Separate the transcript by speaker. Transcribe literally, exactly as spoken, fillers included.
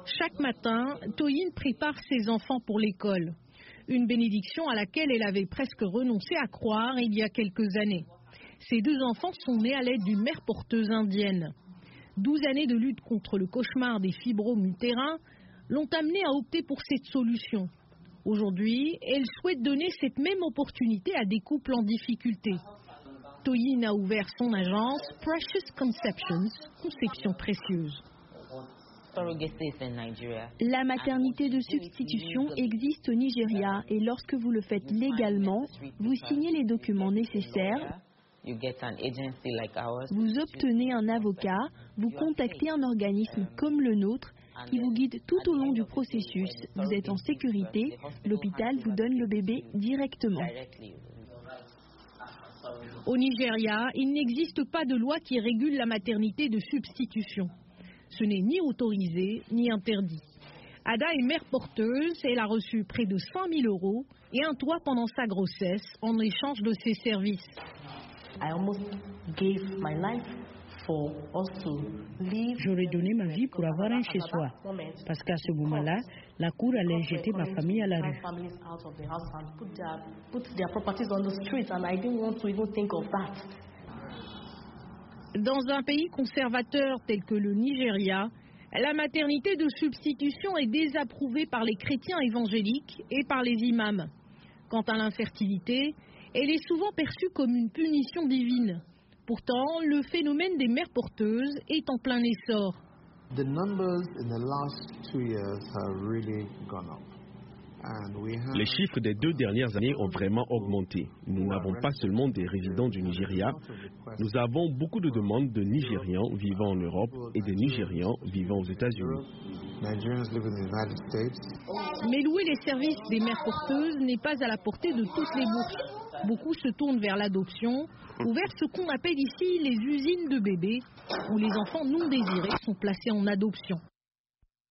Speaker 1: Chaque matin, Toyin prépare ses enfants pour l'école. Une bénédiction à laquelle elle avait presque renoncé à croire il y a quelques années. Ses deux enfants sont nés à l'aide d'une mère porteuse indienne. douze années de lutte contre le cauchemar des fibromes utérins l'ont amenée à opter pour cette solution. Aujourd'hui, elle souhaite donner cette même opportunité à des couples en difficulté. Toyin a ouvert son agence Precious Conceptions, conception précieuse.
Speaker 2: La maternité de substitution existe au Nigeria et lorsque vous le faites légalement, vous signez les documents nécessaires, vous obtenez un avocat, vous contactez un organisme comme le nôtre qui vous guide tout au long du processus. Vous êtes en sécurité, l'hôpital vous donne le bébé directement.
Speaker 1: Au Nigeria, il n'existe pas de loi qui régule la maternité de substitution. Ce n'est ni autorisé ni interdit. Ada est mère porteuse, elle a reçu près de cinq mille euros et un toit pendant sa grossesse en échange de ses services.
Speaker 3: J'aurais donné ma vie pour avoir un chez-soi, parce qu'à ce moment-là, la cour allait jeter ma famille à la rue.
Speaker 1: Dans un pays conservateur tel que le Nigeria, la maternité de substitution est désapprouvée par les chrétiens évangéliques et par les imams. Quant à l'infertilité, elle est souvent perçue comme une punition divine. Pourtant, le phénomène des mères porteuses est en plein essor.
Speaker 4: The numbers in the last two years have really gone up.
Speaker 5: Les chiffres des deux dernières années ont vraiment augmenté. Nous n'avons pas seulement des résidents du Nigeria, nous avons beaucoup de demandes de Nigérians vivant en Europe et des Nigérians vivant aux États-Unis.
Speaker 1: Mais louer les services des mères porteuses n'est pas à la portée de toutes les bourses. Beaucoup se tournent vers l'adoption ou vers ce qu'on appelle ici les usines de bébés, où les enfants non désirés sont placés en adoption.